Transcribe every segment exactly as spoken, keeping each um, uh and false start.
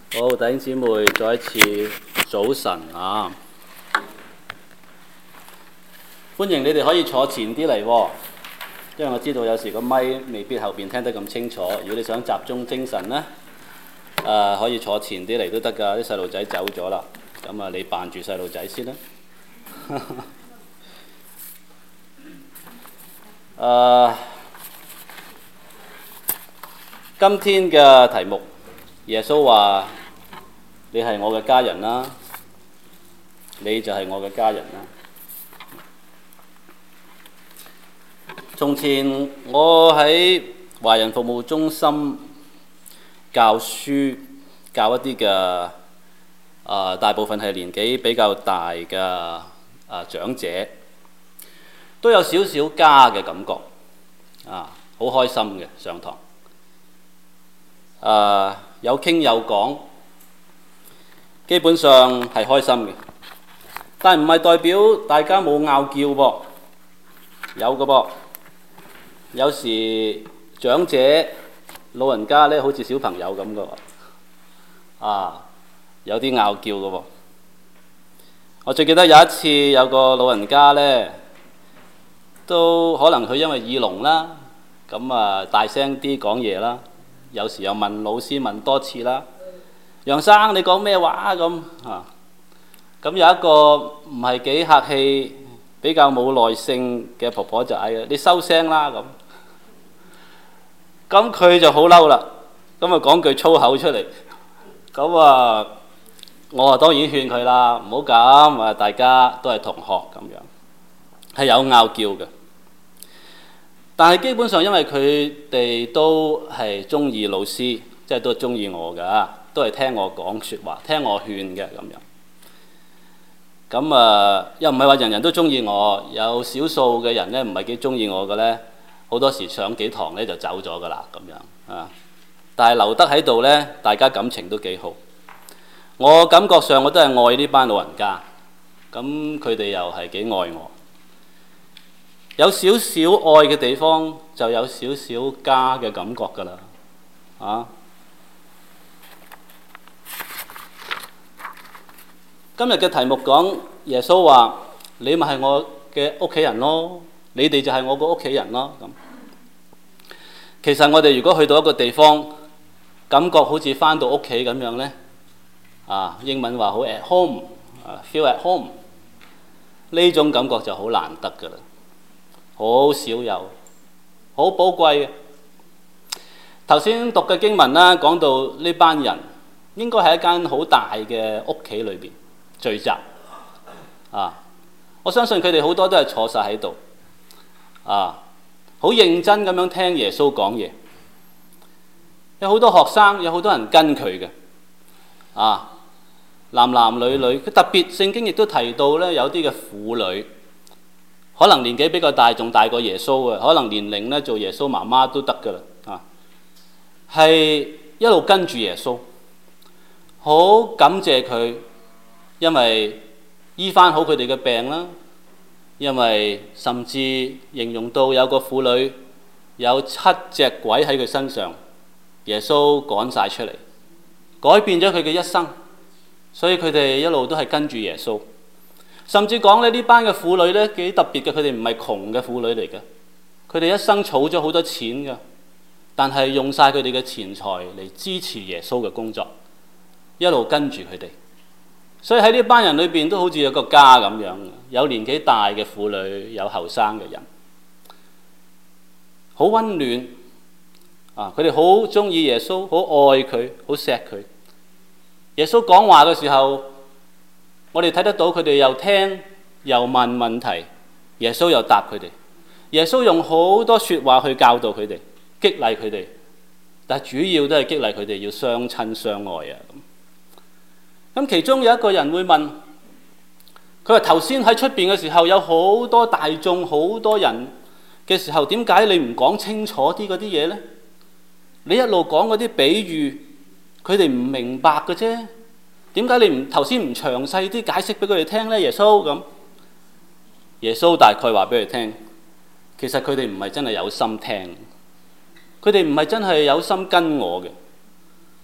好，弟兄姊妹，再一次早晨啊！歡迎你哋可以坐前啲嚟喎，因為我知道有時個咪未必後邊聽得咁清楚。如果你想集中精神呢，誒、呃、可以坐前啲嚟都得㗎。啲細路仔走咗啦，咁啊你扮住細路仔先啦。誒、呃，今天嘅題目，耶穌話：你係我嘅家人啦，你就係我嘅家人啦。從前我喺華人服務中心教書，教一啲嘅啊，大部分係年紀比較大嘅啊長者，都有少少家嘅感覺啊，好開心嘅上堂。啊，有傾有講，基本上係開心嘅，但唔係代表大家冇拗撬噃，有嘅噃。有時長者老人家咧，好似小朋友咁嘅喎，啊，有啲拗撬嘅喎。我最記得有一次有個老人家咧，都可能佢因為耳聾啦，咁啊大聲啲講嘢啦，有時又問老師問多次啦，楊生你講咩話咁啊？咁有一個唔係幾客氣、比較冇耐性嘅婆婆就嗌：你收聲啦咁。咁佢就好嬲啦，咁啊講句粗口出嚟，咁啊我啊當然勸佢啦，唔好咁啊，大家都係同學咁樣，係有拗撬嘅。但係基本上因為佢哋都係中意老師，即係都係中意我㗎，都係聽我講説話，聽我勸嘅咁樣。咁啊又唔係話人人都中意我，有少數嘅人咧唔係幾中意我嘅咧。好多時上幾堂咧就走咗㗎啦，咁樣啊！但係留得喺度咧，大家感情都幾好。我感覺上我都係愛呢班老人家，咁佢哋又係幾愛我。有少少愛嘅地方，就有少少家嘅感覺㗎啦，啊！今日嘅題目講耶穌話：你咪係我嘅屋企人咯。你哋就係我個屋企人咯。咁其實我哋如果去到一個地方，感覺好似返到屋企咁樣呢，啊，英文話好 at home，啊 feel at home，呢種感覺就好難得㗎啦，好少有，好寶貴嘅。頭先讀嘅經文啦，講到呢班人應該係一間好大嘅屋企裏邊聚集，啊，我相信佢哋好多都係坐晒喺度。啊，好認真咁樣聽耶穌講嘢，有好多學生，有好多人跟佢嘅，啊，男男女女，佢特別聖經亦都提到咧，有啲嘅婦女，可能年紀比較大，仲大過耶穌嘅，可能年齡咧做耶穌媽媽都得噶啦，啊，係一路跟住耶穌，好感謝佢，因為醫翻好佢哋嘅病啦。因為甚至形容到有個婦女有七隻鬼喺佢身上，耶穌趕晒出嚟，改變咗佢嘅一生，所以佢哋一路都係跟住耶穌。甚至講咧，呢班嘅婦女咧幾特別嘅，佢哋唔係窮嘅婦女嚟嘅，佢哋一生儲咗好多錢㗎，但係用晒佢哋嘅錢財嚟支持耶穌嘅工作，一路跟住佢哋。所以喺呢班人裏邊都好似有個家咁樣，有年紀大嘅婦女，有後生嘅人，好溫暖啊！佢哋好中意耶穌，好愛佢，好錫佢。耶穌講話嘅時候，我哋睇得到佢哋又聽又問問題，耶穌又答佢哋。耶穌用好多說話去教導佢哋，激勵佢哋，但係主要都係激勵佢哋要相親相愛啊！咁其中有一個人會問，佢話頭先喺出邊嘅時候有好多大眾好多人嘅時候，點解你唔講清楚啲嗰啲嘢呢？你一路講嗰啲比喻，佢哋唔明白嘅啫。點解你唔頭先唔詳細啲解釋俾佢哋聽呢？耶穌咁，耶穌大概話俾佢聽，其實佢哋唔係真係有心聽，佢哋唔係真係有心跟我嘅。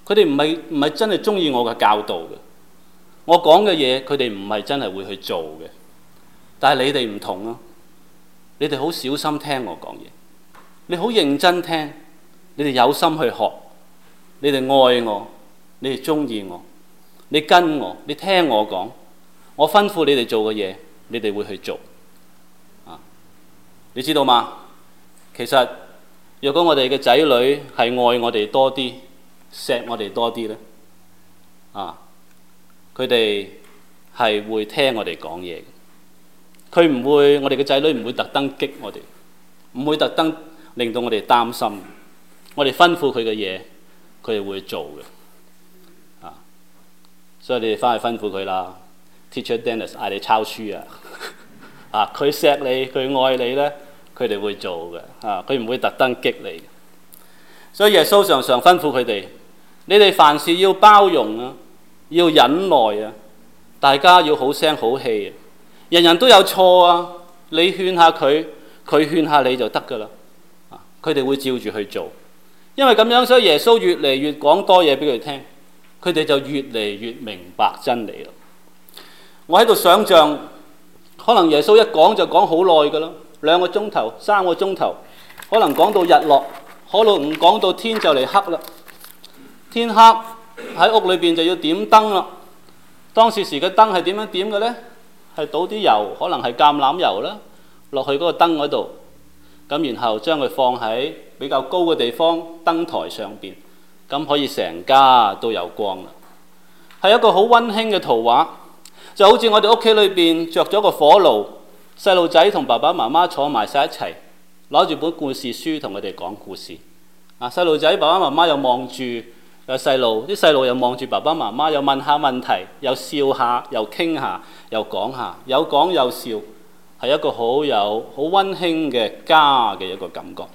佢哋唔係唔係真係中意我嘅教導嘅。我講嘅嘢，佢哋唔係真係會去做嘅。但係你哋唔同啊，你哋好小心聽我講嘢，你好認真聽，你哋有心去學，你哋愛我，你哋中意我，你跟我，你聽我講，我吩咐你哋做嘅嘢，你哋會去做。啊，你知道嗎？其實若果我哋嘅仔女係愛我哋多啲，錫我哋多啲咧，啊，佢哋係會聽我哋講嘢嘅。佢唔會，我哋嘅仔女唔會特登激我哋，唔會特登令到我哋擔心。我哋吩咐佢嘅嘢，佢哋會做嘅。啊，所以你哋翻去吩咐佢啦。Teacher Dennis 嗌你抄書啊！啊，佢錫你，佢愛你咧，佢哋會做嘅。啊，佢唔會特登激你。所以耶穌常常吩咐佢哋：你哋凡事要包容啊，要忍耐啊，大家要好聲好氣啊。人人都有錯啊，你勸下佢，佢勸下你就得㗎啦。啊，佢哋會照住去做，因為咁樣，所以耶穌越嚟越講多嘢俾佢哋聽，佢哋就越嚟越明白真理啦。我喺度想像，可能耶穌一講就講好耐㗎啦，兩個鐘頭、三個鐘頭，可能講到日落，可能唔講到天就嚟黑啦。天黑喺屋裏邊就要點燈啦。當時時嘅燈係點樣點嘅呢？係倒啲油，可能係橄欖油啦，落去嗰個燈嗰度，咁然後將佢放喺比較高嘅地方燈台上邊，咁可以成家都有光啦。係一個好溫馨嘅圖畫，就好似我哋屋企裏邊着咗個火爐，細路仔同爸爸媽媽坐埋晒一齊，攞住本故事書同佢哋講故事。啊，細路仔爸爸媽媽又望住有細路，啲細路又望住爸爸媽媽，又問下問題，又笑下，又傾下，又講下，有講有笑，係一個好有好溫馨嘅家嘅一個感覺。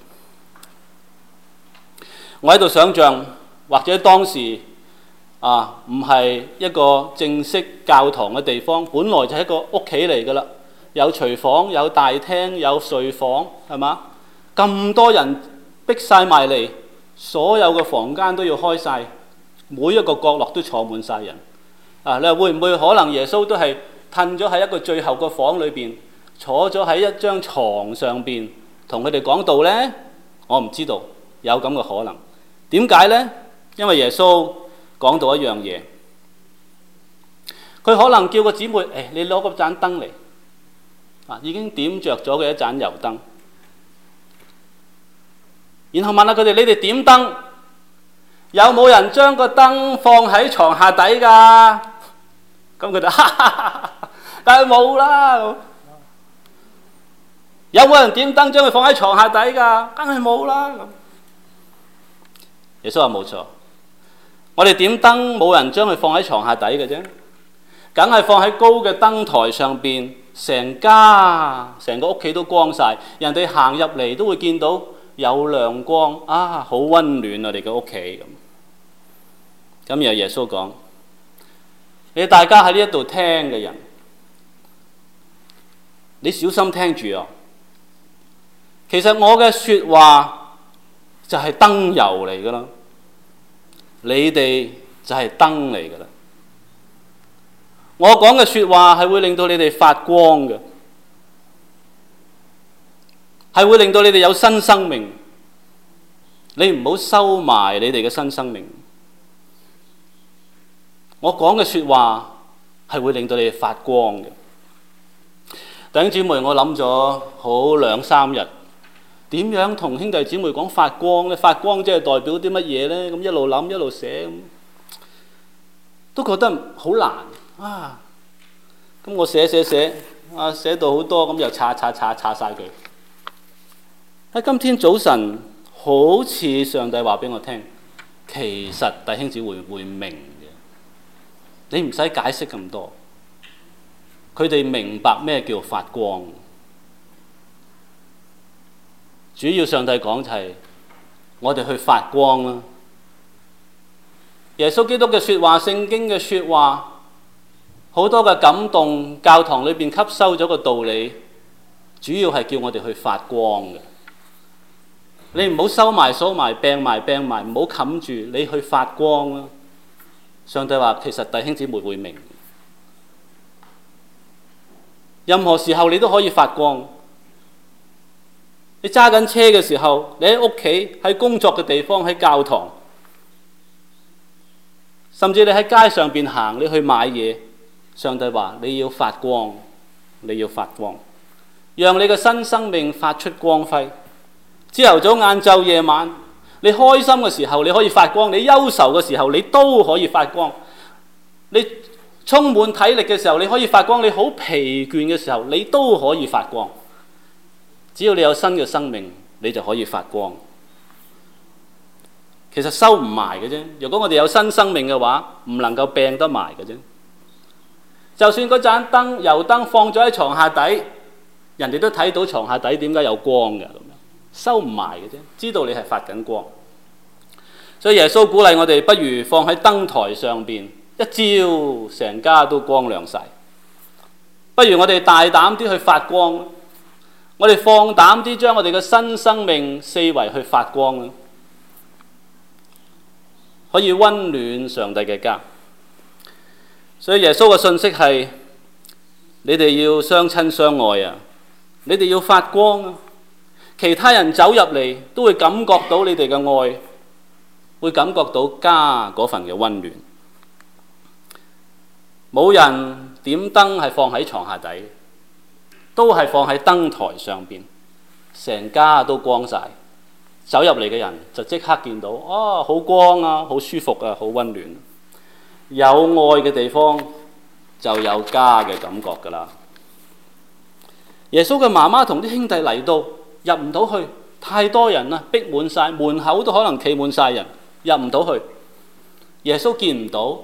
我喺度想像，或者當時啊，唔係一個正式教堂嘅地方，本來就係一個屋企嚟㗎啦，有廚房，有大廳，有睡房，係嘛？咁多人逼晒埋嚟。所有嘅房間都要開晒，每一個角落都坐滿晒人。啊，你話會唔會可能耶穌都係褪咗喺一個最後個房裏邊，坐咗喺一張床上邊，同佢哋講道呢？我唔知道，有咁嘅可能。點解呢？因為耶穌講到一樣嘢，佢可能叫個姊妹，誒、哎，你攞個盞燈嚟，啊，已經點着咗嘅一盞油燈。然後問下佢哋：你哋點燈，有冇人將個燈放喺床下底㗎？咁佢哋哈哈哈，但係冇啦。有冇人點燈將佢放喺床下底㗎？梗係冇啦。耶穌話冇錯，我哋點燈冇人將佢放喺床下底嘅啫，梗係放喺高嘅燈台上邊，成家成個屋企都光晒，人哋行入嚟都會見到。有亮光啊，好溫暖啊！你嘅屋企咁。咁然後耶穌講：你大家喺呢一度聽嘅人，你小心聽住啊！其實我嘅説話就係燈油嚟噶啦，你哋就係燈嚟噶啦。我講嘅説話係會令到你哋發光嘅。係會令到你哋有新生命，你唔好收埋你哋嘅新生命。我講嘅説話係會令到你哋發光嘅。弟兄姊妹，我諗咗好兩三日，點樣同兄弟姊妹講發光呢？發光即係代表啲乜嘢呢？咁一路諗一路寫，都覺得好難啊！咁我寫寫寫，啊寫到好多，咁又查查查查晒佢。喺今天早晨，好似上帝話俾我聽，其實弟兄姊妹會明嘅，你唔使解釋咁多，佢哋明白咩叫發光。主要上帝講就係我哋去發光啦。耶穌基督嘅説話、聖經嘅説話，好多嘅感動，教堂裏邊吸收咗個道理，主要係叫我哋去發光嘅。 你唔好收埋收埋，病埋病埋，唔好冚住，你去發光啦。上帝話其實弟兄姊妹會明，任何時候你都可以發光。你揸緊車嘅時候，你喺屋企、喺工作嘅地方、喺教堂，甚至你喺街上邊行，你去買嘢，上帝話你要發光，你要發光，讓你嘅新生命發出光輝。朝頭早、晏晝、夜晚，你開心嘅時候你可以發光，你憂愁嘅時候你都可以發光，你充滿體力嘅時候你可以發光，你好疲倦嘅時候你都可以發光。只要你有新嘅生命，你就可以發光。其實收唔埋嘅啫。如果我哋有新生命嘅話，唔能夠病得埋嘅啫。就算嗰盞燈、油燈放咗喺床下底，人哋都睇到床下底點解有光嘅咁樣，收唔埋嘅啫。知道你係發緊光。所以耶穌鼓勵我哋，不如放喺燈台上邊，一照成家都光亮晒。不如我哋大膽啲去發光。我哋放膽啲將我哋嘅新生命四圍去發光啦，可以溫暖上帝嘅家。所以耶穌嘅信息係：你哋要相親相愛啊！你哋要發光啊！其他人走入嚟都會感覺到你哋嘅愛，會感覺到家嗰份嘅溫暖。冇人點燈係放喺床下底，都係放喺燈台上邊，成家都光晒。走入嚟嘅人就即刻見到，哦，好光啊，好舒服啊，好溫暖。有愛嘅地方就有家嘅感覺㗎啦。耶穌嘅媽媽同啲兄弟嚟到，入唔到去，太多人啦，逼滿晒，門口都可能企滿晒人，入唔到去。耶穌見唔到。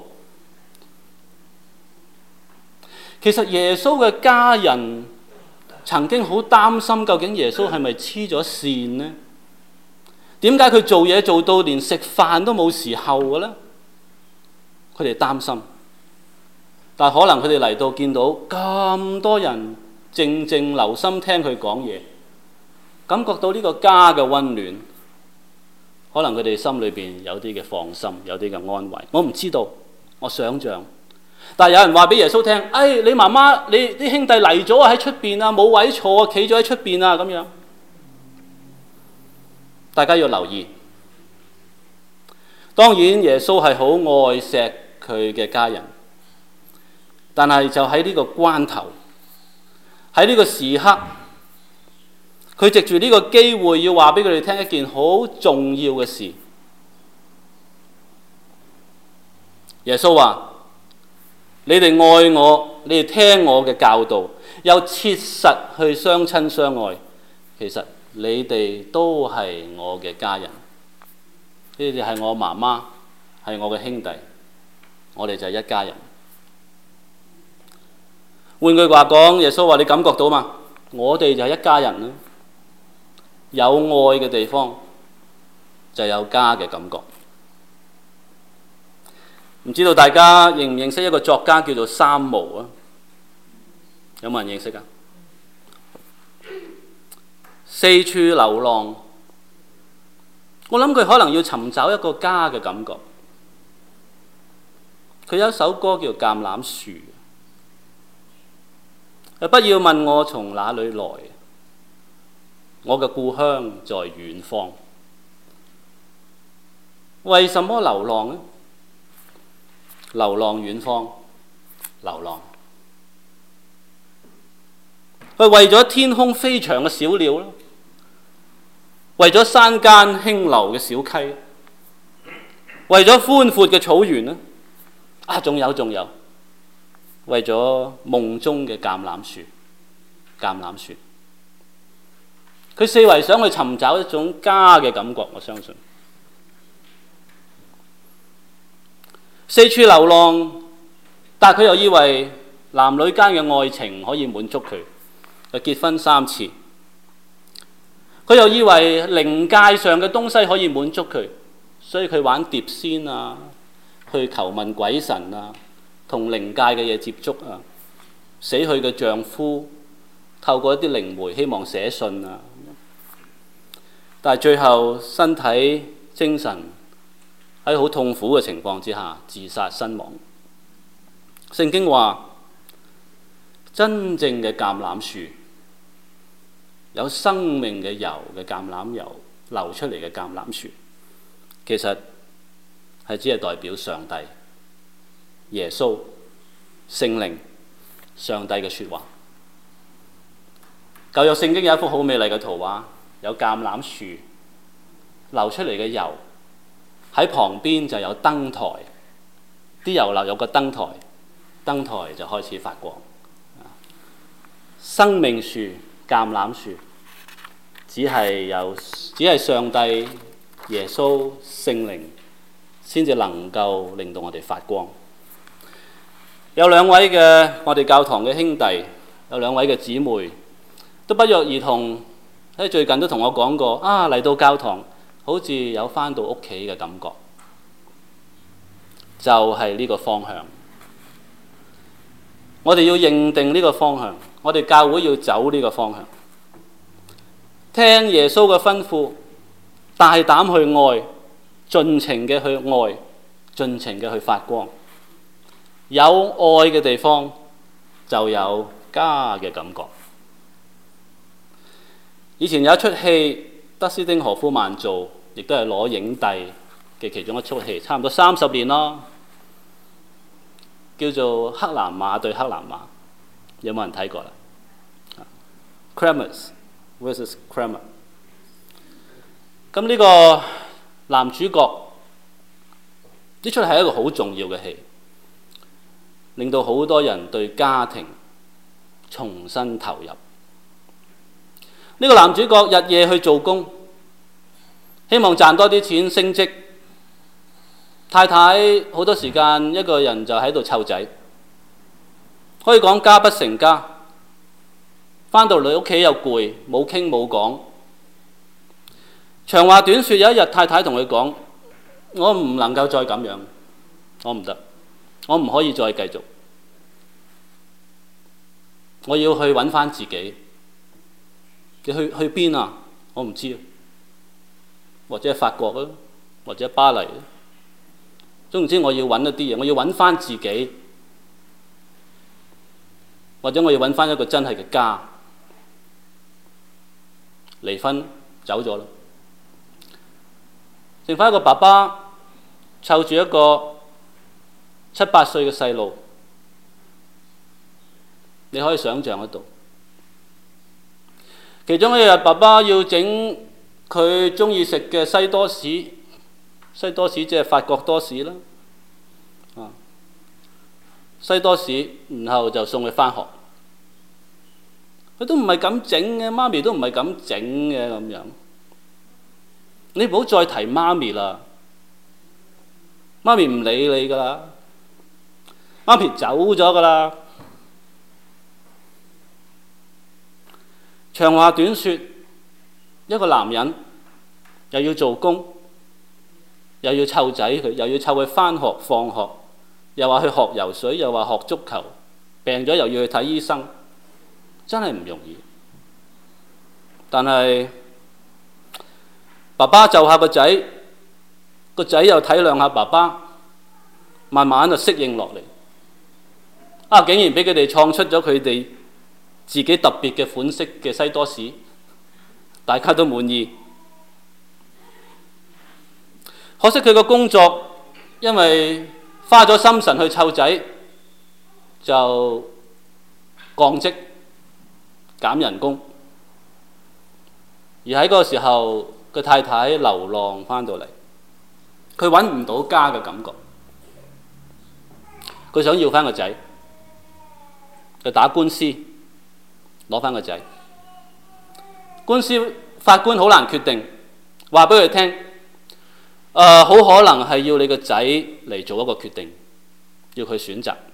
其實耶穌嘅家人曾經好擔心，究竟耶穌係咪黐咗線呢？點解佢做嘢做到連食飯都冇時候嘅呢？佢哋擔心，但可能佢哋嚟到見到咁多人靜靜留心聽佢講嘢，感覺到呢個家嘅溫暖，可能佢哋心裏邊有啲嘅放心，有啲嘅安慰。我唔知道，我想象。但係有人話俾耶穌聽：哎，你媽媽，你啲兄弟嚟咗喺出邊啊，冇位坐啊，企咗喺出邊啊，咁樣。大家要留意。當然耶穌係好愛錫佢嘅家人，但係就喺呢個關頭，喺呢個時刻，佢藉住呢個機會要話俾佢哋聽一件好重要嘅事。耶穌話：你哋愛我，你哋聽我嘅教導，又切實去相親相愛，其實你哋都係我嘅家人。你哋係我媽媽，係我嘅兄弟，我哋就係一家人。換句話講，耶穌話：你感覺到嘛？我哋就係一家人啦。有愛嘅地方就有家嘅感覺。唔知道大家認唔認識一個作家叫做三毛啊？有冇人認識啊？四處流浪，我諗佢可能要尋找一個家嘅感覺。佢有一首歌叫《橄欖樹》，不要問我從哪裏來，我嘅故鄉在遠方。為什麼流浪呢？流浪遠方，流浪。佢為咗天空飛翔嘅小鳥啦，為咗山間輕流嘅小溪，為咗寬闊嘅草原啦，啊，仲有仲有，為咗夢中嘅橄欖樹，橄欖樹。佢四圍想去尋找一種家嘅感覺，我相信。四處流浪，但佢又以為男女間嘅愛情可以滿足佢，就結婚三次。佢又以為靈界上嘅東西可以滿足佢，所以佢玩碟仙啊，去求問鬼神啊，同靈界嘅嘢接觸啊。死去嘅丈夫透過一啲靈媒希望寫信啊。 但係最後身體精神喺好痛苦嘅情況之下自殺身亡。聖經話，真正嘅橄欖樹，有生命嘅油嘅橄欖油流出嚟嘅橄欖樹，其實係只係代表上帝、耶穌、聖靈、上帝嘅說話。舊約聖經有一幅好美麗嘅圖畫，有橄欖樹流出嚟嘅油，喺旁邊就有燈台，啲油流有個燈台，燈台就開始發光。生命樹、橄欖樹，只係有只係上帝、耶穌、聖靈先至能夠令到我哋發光。有兩位嘅我哋教堂嘅兄弟，有兩位嘅姊妹，都不約而同喺最近都同我講過，啊，嚟到教堂好似有返到屋企嘅感覺，就係呢個方向。我哋要認定呢個方向，我哋教會要走呢個方向，聽耶穌嘅吩咐，大膽去愛，盡情嘅去愛，盡情嘅去發光。有愛嘅地方就有家嘅感覺。以前有一出戲，德斯汀荷夫曼做，亦都係攞影帝嘅其中一出戲，差唔多三十年咯，叫做黑南馬對黑南馬，有冇人睇過啦？ Kramer versus Kramer。 咁呢個男主角呢出係一個好重要嘅戲，令到好多人對家庭重新投入。呢個男主角日夜去做工，希望賺多啲錢升職。太太好多時間一個人就喺度湊仔，可以講家不成家。返到嚟屋企又攰，冇傾冇講。長話短說，有一日太太同佢講：我唔能夠再咁樣，我唔得，我唔可以再繼續，我要去揾返自己。你去去邊啊？我唔知，或者法國啊，或者巴黎。總之我要揾一啲嘢，我要揾返自己，或者我要揾返一個真係嘅家。離婚走咗啦，剩返一個爸爸湊住一個七八歲嘅細路，你可以想象得到。其中一日，爸爸要整佢鍾意食嘅西多士，西多士即係法國多士啦，啊，西多士，然後就送佢返學。佢都唔係咁整嘅，媽咪都唔係咁整嘅咁樣。你唔好再提媽咪啦，媽咪唔理你噶啦，媽咪走咗噶啦。長話短說，一個男人又要做工，又要湊仔佢，又要湊佢返學放學，又話去學游水，又話學足球，病咗又要去睇醫生，真係唔容易。但係爸爸就下個仔，個仔又體諒下爸爸，慢慢就適應落嚟。啊！竟然俾佢哋創出咗佢哋自己特別嘅款式嘅西多士，大家都滿意。可惜佢個工作因為花咗心神去湊仔，就降職減人工。而喺嗰個時候，個太太流浪返到嚟，佢揾唔到家嘅感覺，佢想要返個仔，佢打官司攞返個仔。官司法官好難決定，話俾佢聽，誒、呃、好可能係要你個仔嚟做一個決定，要佢選擇。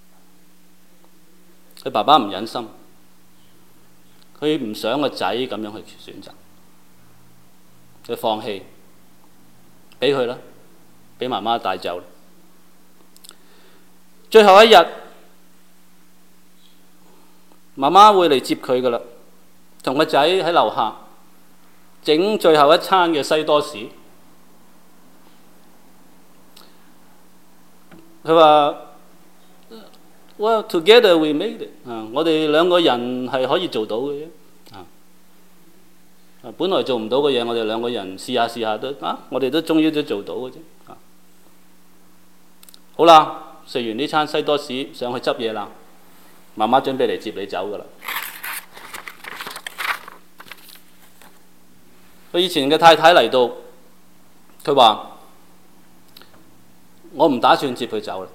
佢爸爸唔忍心，佢唔想個仔咁樣去選擇，佢放棄，俾佢啦，俾媽媽帶走。最後一日，媽媽會嚟接佢噶啦，同個仔喺樓下， 整最後一餐嘅西多士。佢話 ：Well, together we made it。啊，我哋兩個人係可以做到嘅啫。啊，本來做唔到嘅嘢，我哋兩個人試下試下都啊，我哋都終於都做到嘅啫。啊，好啦，食完呢餐西多士，上去執嘢啦。媽媽準備嚟接你走㗎啦。佢以前嘅太太嚟到，佢話：我唔打算接佢走啦，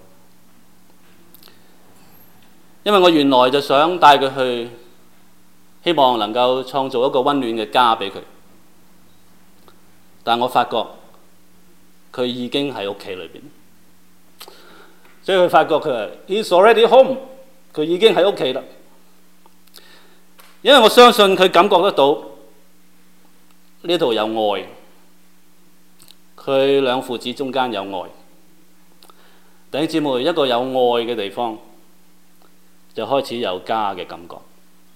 因為我原來就想帶佢去，希望能夠創造一個溫暖嘅家俾佢。但我發覺佢已經喺屋企裏邊，所以佢發覺佢話 He's already home， 佢已經喺屋企啦。因為我相信佢感覺得到呢度有愛，佢兩父子中間有愛。弟兄姊妹，一個有愛嘅地方就開始有家嘅感覺。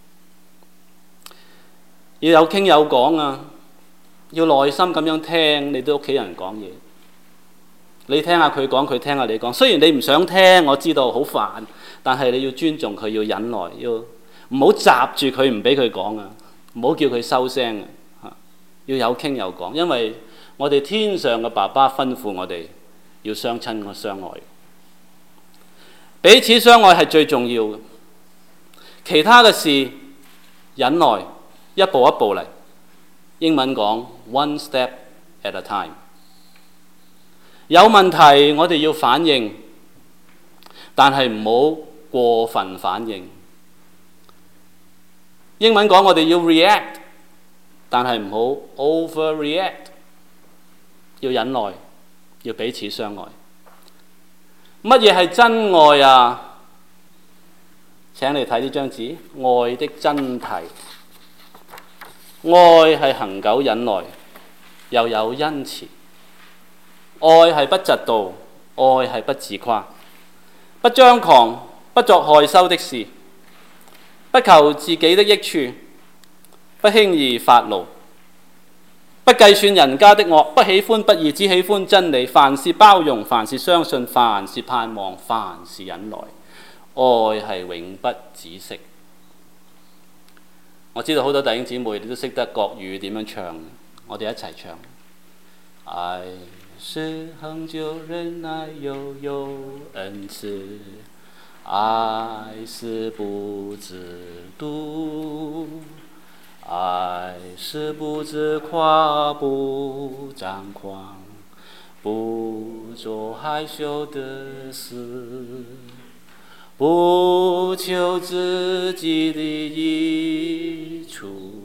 要有傾有講啊，要耐心咁樣聽你啲屋企人講嘢。你聽下佢講，佢聽下你講。雖然你唔想聽，我知道好煩，但係你要尊重佢，要忍耐，要唔好閘住佢，唔俾佢講啊，唔好叫佢收聲啊。要有傾有講，因為我哋天上嘅爸爸吩咐我哋要相親相愛，彼此相愛係最重要嘅。其他嘅事忍耐，一步一步嚟。英文講 one step at a time。有問題我哋要反應，但係唔好過分反應。英文講我哋要 react， 但係唔好 overreact。要忍耐，要彼此相愛。乜嘢係真愛啊？請你睇呢張紙，愛的真諦。愛係恆久忍耐，又有恩慈。愛係不嫉妒，愛係不自誇，不張狂，不作害羞的事，不求自己的益處，不輕易發怒，不計算人家的惡，不喜歡不義，只喜歡真理。凡事包容，凡事相信，凡事盼望，凡事忍耐。愛係永不止息。我知道好多弟兄姊妹你都識得國語點樣唱，我哋一齊唱。愛是恒久忍耐，又有恩慈，愛是不知妒，愛是不自誇，不張狂，不做害羞的事，不求自己的益處，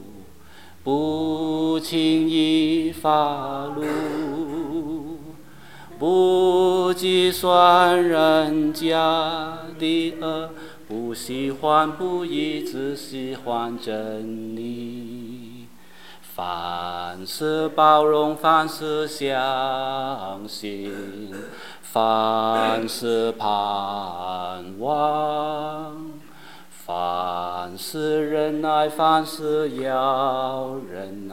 不輕易發怒，不計算人家的惡，不喜歡不義，只喜歡真理。凡事包容，凡事相信，凡事盼望，凡事忍耐，凡事要忍耐。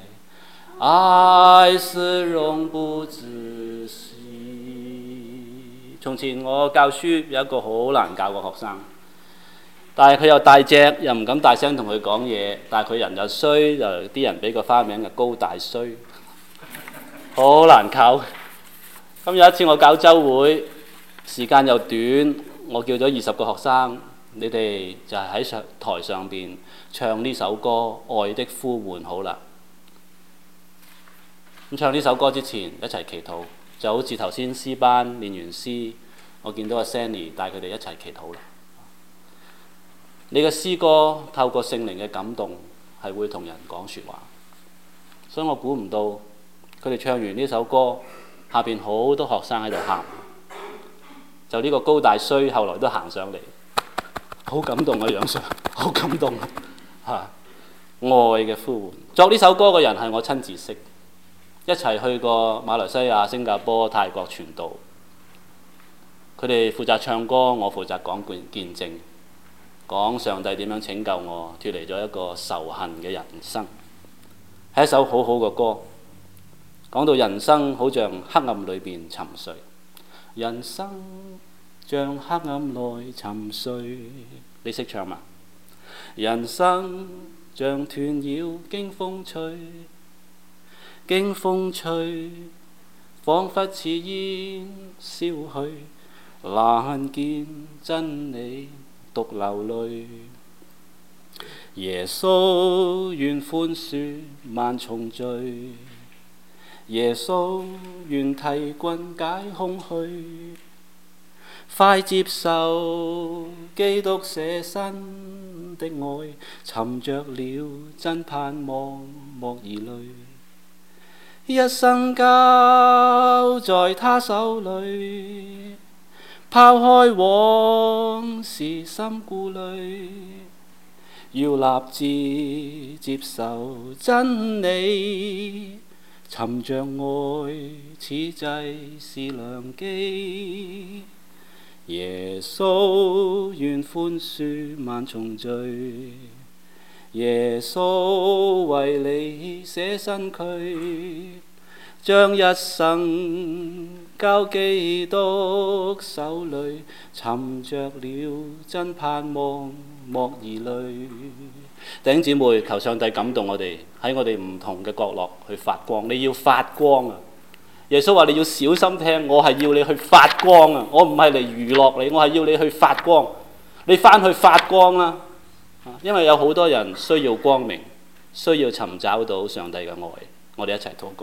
愛是永不止息。從前我教書有一個好難教嘅學生，但係佢又大隻，又唔敢大聲同佢講嘢，但係佢人又衰，就啲人俾個花名嘅高大衰，好難教。咁有一次我搞週會，時間又短，我叫咗二十個學生，你哋就係喺上台上邊唱呢首歌《愛的呼喚》好啦。咁唱呢首歌之前一齊祈禱，就好似頭先詩班練完詩，我見到阿 Sandy 帶佢哋一齊祈禱啦。你嘅詩歌透過聖靈嘅感動，係會同人講説話，所以我估唔到佢哋唱完呢首歌，下邊好多學生喺度喊，就呢個高大衰後來都行上嚟，好感動啊！楊 Sir， 好感動嚇、啊！愛嘅呼喚，作呢首歌嘅人係我親自識，一齊去過馬來西亞、新加坡、泰國傳道。佢哋負責唱歌，我負責講見證，講上帝點樣拯救我，脫離咗一個仇恨嘅人生。 係一首好好嘅歌，講到人生好像黑暗裏邊沉睡，人生像黑暗內沉睡，你識唱嘛？人生像斷擾經風吹，經風吹，彷彿似煙消去，難見真理獨流淚。耶穌願寬恕萬重罪，耶穌願替君解空虛，快接受基督捨身的愛，尋着了真盼望莫疑慮，一生交在他手裏，拋開往事心顧慮，要立志接受真理，尋着愛此際是良機。耶穌願寬恕萬重罪，耶穌為你捨身軀，將一生交基督手裏，尋着了真盼望莫疑慮。弟兄姊妹，求上帝感動我哋喺我哋唔同嘅角落去發光。你要發光啊！耶穌話你要小心聽，我係要你去發光啊！我唔係嚟娛樂你，我係要你去發光。你翻去發光啦！因為有好多人需要光明，需要尋找到上帝嘅愛。我哋一齊禱告。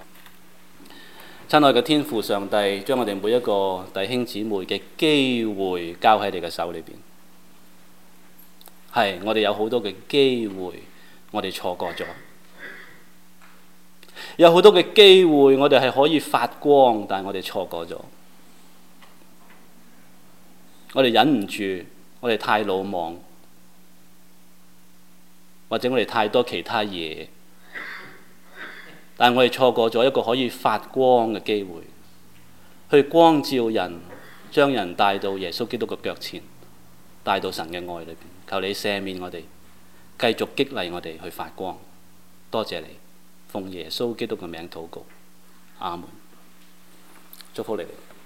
親愛嘅天父上帝，將我哋每一個弟兄姊妹嘅機會交喺你嘅手裏邊。係，我哋有好多嘅機會，我哋錯過咗。有好多嘅機會，我哋係可以發光，但係我哋錯過咗。我哋忍唔住，我哋太魯莽，或者我哋太多其他嘢，但係我哋錯過咗一個可以發光嘅機會，去光照人，將人帶到耶穌基督嘅腳前，帶到神嘅愛裏邊。求你赦免我哋，繼續激勵我哋去發光。多謝你。奉耶穌基督嘅名禱告，阿門。祝福你哋。